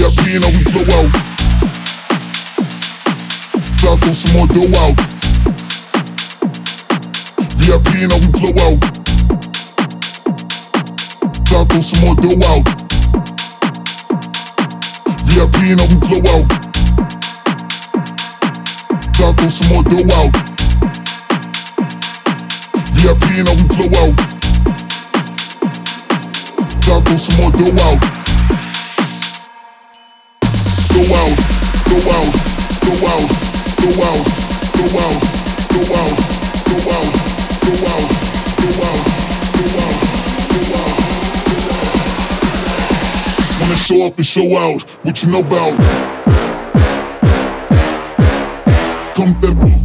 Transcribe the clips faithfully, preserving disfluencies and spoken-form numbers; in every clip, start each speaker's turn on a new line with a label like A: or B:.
A: I P and now we flow out. Try to throw some more dough out. V I P and now we flow out. Try to throw some more dough out. V I P and now we flow out. Try to throw some more dough out. V I P and now we flow out. Try to throw some more dough out. Go out, go out, go out, go out, go out, go out, go out, go out, go out, go out, go out. Wanna show up and show out, what you know about? Come to the beat.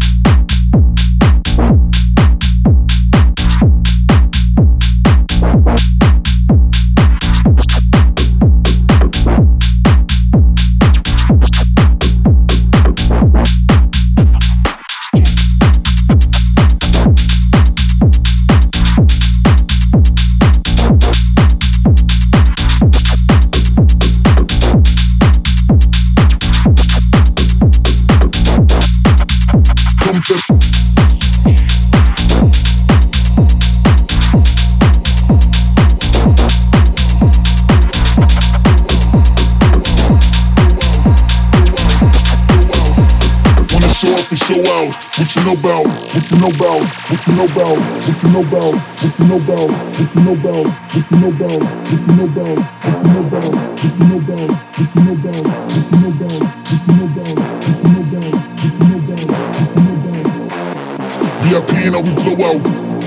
A: Show out, what you know about, what you know about, what you know about, what you know about, what you know about, what you know about, what you know about, what you know about, what you know about, what you know about, what you know about, what you know about, what you know about, what you know about, what you know about, what you know about. V I P and now we blow out.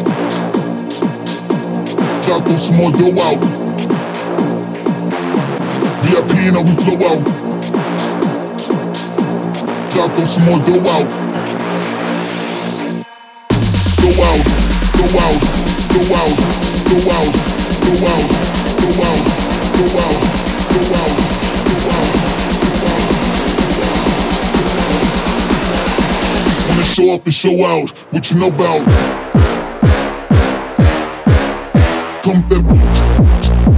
A: Try to throw some more dough out. V I P and now we blow out. Try to throw some more dough out. Go out, go out, go out, go out, go out, go out, go out, go out, go out, go out. Wanna show up and show out, what you know about? Come to the beat.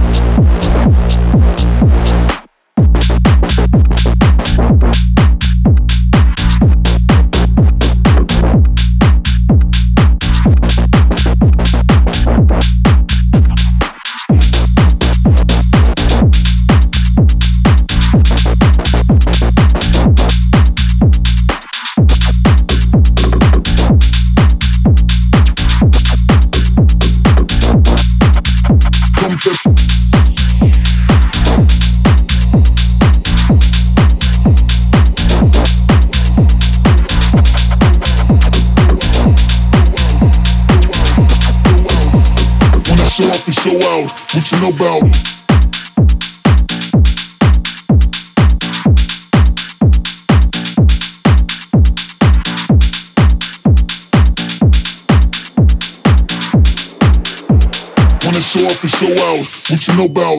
A: Show up and show out, what you know about? Wanna show up and show out, what you know about?